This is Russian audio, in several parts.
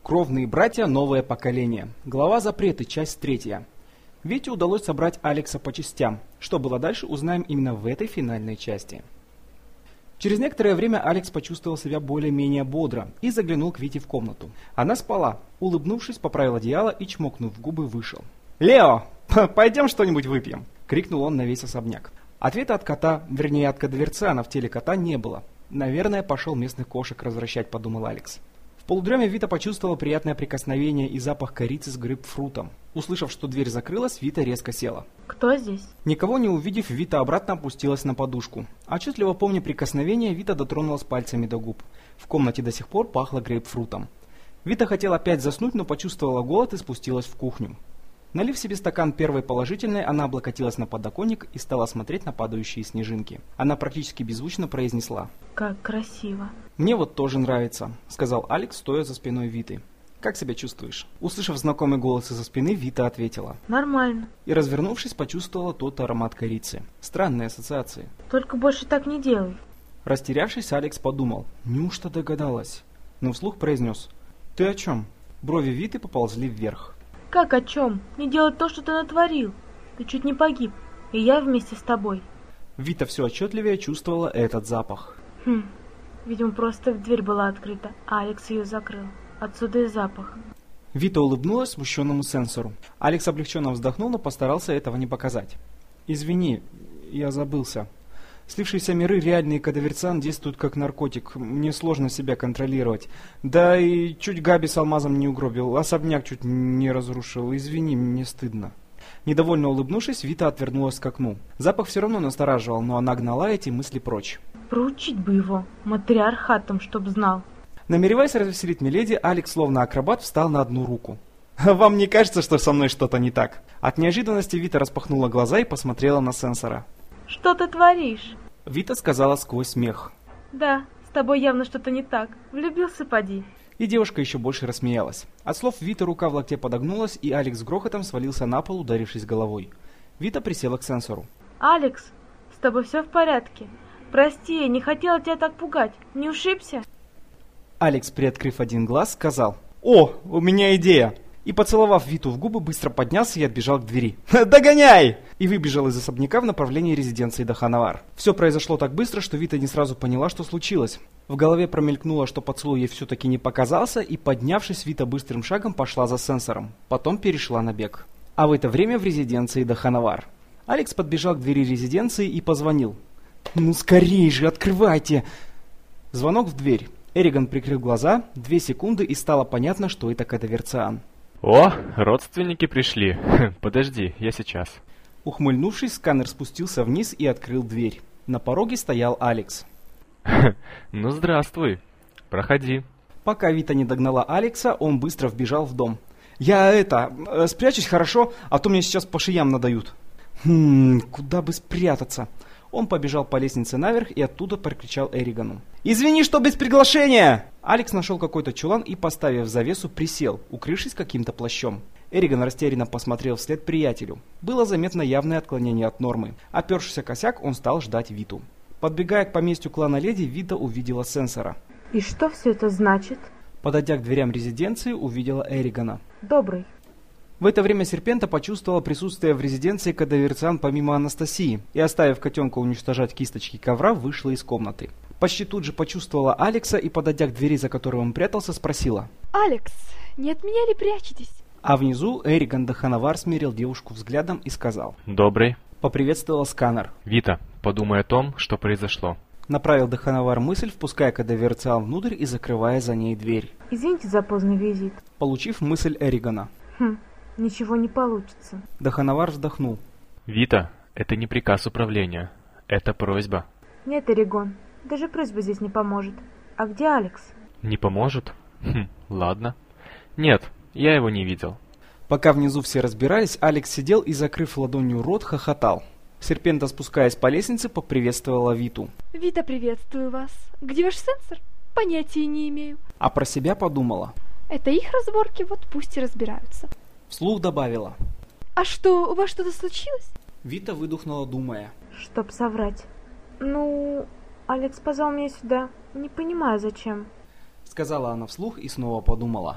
Кровные братья, новое поколение. Глава запреты, часть 3. Вите удалось собрать Алекса по частям. Что было дальше, узнаем именно в этой финальной части. Через некоторое время Алекс почувствовал себя более-менее бодро и заглянул к Вите в комнату. Она спала. Улыбнувшись, поправил одеяло и, чмокнув в губы, вышел. «Лео, пойдем что-нибудь выпьем!» — крикнул он на весь особняк. Ответа от кота, вернее от кадверциана в теле кота не было. «Наверное, пошел местных кошек развращать», — подумал Алекс. В полудреме Вита почувствовала приятное прикосновение и запах корицы с грейпфрутом. Услышав, что дверь закрылась, Вита резко села. «Кто здесь?» Никого не увидев, Вита обратно опустилась на подушку. Отчетливо помня прикосновение, Вита дотронулась пальцами до губ. В комнате до сих пор пахло грейпфрутом. Вита хотела опять заснуть, но почувствовала голод и спустилась в кухню. Налив себе стакан первой положительной, она облокотилась на подоконник и стала смотреть на падающие снежинки. Она практически беззвучно произнесла: «Как красиво!» «Мне вот тоже нравится», — сказал Алекс, стоя за спиной Виты. «Как себя чувствуешь?» Услышав знакомый голос из-за спины, Вита ответила: «Нормально». И, развернувшись, почувствовала тот аромат корицы. Странные ассоциации. «Только больше так не делай». Растерявшись, Алекс подумал: неужто догадалась? Но вслух произнес: «Ты о чем?» Брови Виты поползли вверх. «Как о чем? Не делать то, что ты натворил. Ты чуть не погиб, и я вместе с тобой». Вита все отчетливее чувствовала этот запах. Видимо, просто дверь была открыта, а Алекс ее закрыл. Отсюда и запах. Вита улыбнулась смущенному сенсору. Алекс облегченно вздохнул, но постарался этого не показать. «Извини, я забылся. Слившиеся миры, реальный кадверциан, действуют как наркотик. Мне сложно себя контролировать. Да и чуть Габи с алмазом не угробил, особняк чуть не разрушил. Извини, мне стыдно». Недовольно улыбнувшись, Вита отвернулась к окну. Запах все равно настораживал, но она гнала эти мысли прочь. Проучить бы его, матриархатом, чтоб знал. Намереваясь развеселить миледи, Алекс, словно акробат, встал на одну руку. «Вам не кажется, что со мной что-то не так?» От неожиданности Вита распахнула глаза и посмотрела на сенсора. «Что ты творишь?» Вита сказала сквозь смех. «Да, с тобой явно что-то не так. Влюбился, поди». И девушка еще больше рассмеялась. От слов Виты рука в локте подогнулась, и Алекс с грохотом свалился на пол, ударившись головой. Вита присела к сенсору. «Алекс, с тобой все в порядке? Прости, я не хотела тебя так пугать. Не ушибся?» Алекс, приоткрыв один глаз, сказал: «О, у меня идея!» И, поцеловав Виту в губы, быстро поднялся и отбежал к двери. «Догоняй!» И выбежал из особняка в направлении резиденции Даханавар. Все произошло так быстро, что Вита не сразу поняла, что случилось. В голове промелькнуло, что поцелуй ей все-таки не показался, и, поднявшись, Вита быстрым шагом пошла за сенсором. Потом перешла на бег. А в это время в резиденции Даханавар. Алекс подбежал к двери резиденции и позвонил. «Ну скорей же, открывайте!» Звонок в дверь. Эриган прикрыл глаза, 2 секунды, и стало понятно, что это кадверциан. «О, родственники пришли. Подожди, я сейчас». Ухмыльнувшись, сканер спустился вниз и открыл дверь. На пороге стоял Алекс. «Ну, здравствуй. Проходи». Пока Вита не догнала Алекса, он быстро вбежал в дом. «Я спрячусь, хорошо? А то мне сейчас по шеям надают». Куда бы спрятаться?» Он побежал по лестнице наверх и оттуда прокричал Эригану: «Извини, что без приглашения!» Алекс нашел какой-то чулан и, поставив завесу, присел, укрывшись каким-то плащом. Эриган растерянно посмотрел вслед приятелю. Было заметно явное отклонение от нормы. Опершись о косяк, он стал ждать Виту. Подбегая к поместью клана Леди, Вита увидела сенсора. «И что все это значит?» Подойдя к дверям резиденции, увидела Эригана. «Добрый». В это время Серпента почувствовала присутствие в резиденции кадверциан помимо Анастасии и, оставив котенка уничтожать кисточки ковра, вышла из комнаты. Почти тут же почувствовала Алекса и, подойдя к двери, за которой он прятался, спросила: «Алекс, не от меня ли прячетесь?» А внизу Эриган Даханавар смерил девушку взглядом и сказал: «Добрый». Поприветствовал сканер. «Вита, подумай о том, что произошло». Направил Даханавар мысль, впуская кадверциан внутрь и закрывая за ней дверь. «Извините за поздний визит». Получив мысль Эригана. Ничего не получится. Даханавар вздохнул. «Вита, это не приказ управления. Это просьба». «Нет, Эригон, даже просьба здесь не поможет. А где Алекс?» «Не поможет? Ладно. Нет, я его не видел». Пока внизу все разбирались, Алекс сидел и, закрыв ладонью рот, хохотал. Серпента, спускаясь по лестнице, поприветствовала Виту. «Вита, приветствую вас. Где ваш сенсор? Понятия не имею». А про себя подумала. «Это их разборки, вот пусть и разбираются». Вслух добавила: «А что, у вас что-то случилось?» Вита выдохнула, думая. «Чтоб соврать. Ну, Алекс позвал меня сюда. Не понимаю, зачем». Сказала она вслух и снова подумала.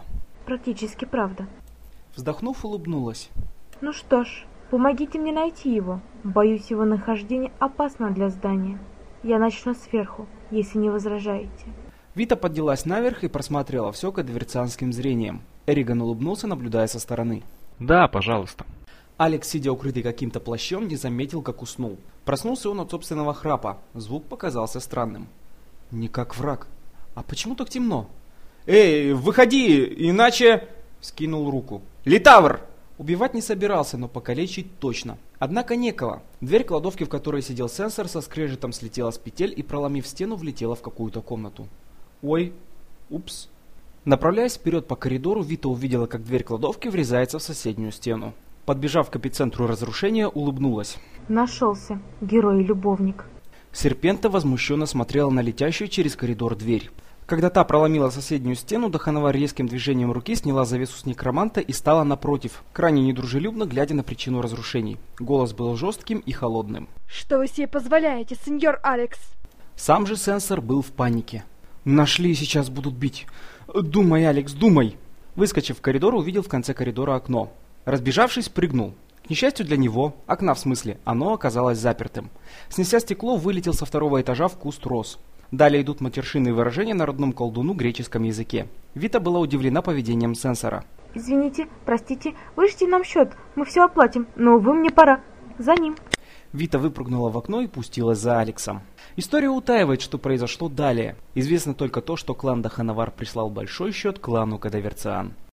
практически правда. Вздохнув, улыбнулась. Ну что ж, помогите мне найти его. Боюсь, его нахождение опасно для здания. Я начну сверху, если не возражаете. Вита поднялась наверх и просматривала все кадверцианским зрением. Эриган улыбнулся, наблюдая со стороны. Да, пожалуйста. Алекс, сидя укрытый каким-то плащом, не заметил, как уснул. Проснулся он от собственного храпа. Звук показался странным. Не как враг. А почему так темно? «Эй, выходи, иначе...» Скинул руку. «Литавр!» Убивать не собирался, но покалечить точно. Однако некого. Дверь кладовки, в которой сидел сенсор, со скрежетом слетела с петель и, проломив стену, влетела в какую-то комнату. «Ой, упс». Направляясь вперед по коридору, Вита увидела, как дверь кладовки врезается в соседнюю стену. Подбежав к эпицентру разрушения, улыбнулась. Нашелся, герой и любовник. Серпента возмущенно смотрела на летящую через коридор дверь. Когда та проломила соседнюю стену, Дахановар резким движением руки сняла завесу с некроманта и стала напротив, крайне недружелюбно глядя на причину разрушений. Голос был жестким и холодным. Что вы себе позволяете, сеньор Алекс? Сам же сенсор был в панике. «Нашли, сейчас будут бить. Думай, Алекс, думай!» Выскочив в коридор, увидел в конце коридора окно. Разбежавшись, прыгнул. К несчастью для него, окна в смысле, оно оказалось запертым. Снеся стекло, вылетел со второго этажа в куст роз. Далее идут матершинные выражения на родном колдуну греческом языке. Вита была удивлена поведением сенсора. Извините, простите, вышлите нам счет, мы все оплатим, но, увы, мне пора. За ним. Вита выпрыгнула в окно и пустилась за Алексом. История утаивает, что произошло далее. Известно только то, что клан Дахановар прислал большой счет клану Кадаверциан.